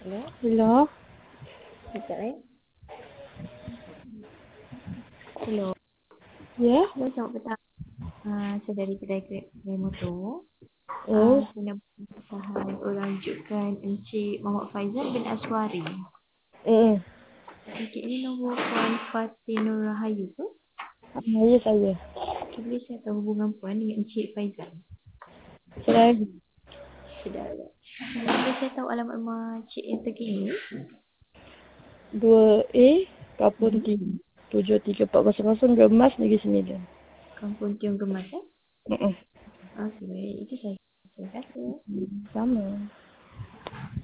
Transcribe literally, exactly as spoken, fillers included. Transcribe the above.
Hello? Hello? Sekejap eh. Hello. Ya? Hello, selamat petang. Uh, saya dari kedai kedai kedai motor. Uh, Oh, saya nak tahan orang rujukan Encik Muhammad Faizal bin Aswari. eh, Encik ni nombor Puan Fatin Nur Rahayu tu. uh, ya saya. Okay, boleh saya tahu hubungan Puan dengan Encik Faizal? Saya Sudah ada. Boleh saya tahu alamat rumah Encik yang terkini? dua A, Kapun Hmm. tiga, tujuh tiga empat kosong kosong, Gemas, Negeri Sembilan. Kampung Tiong Gemas eh? Mm-mm. Okey, baik. Itu saja. Terima kasih. Sama.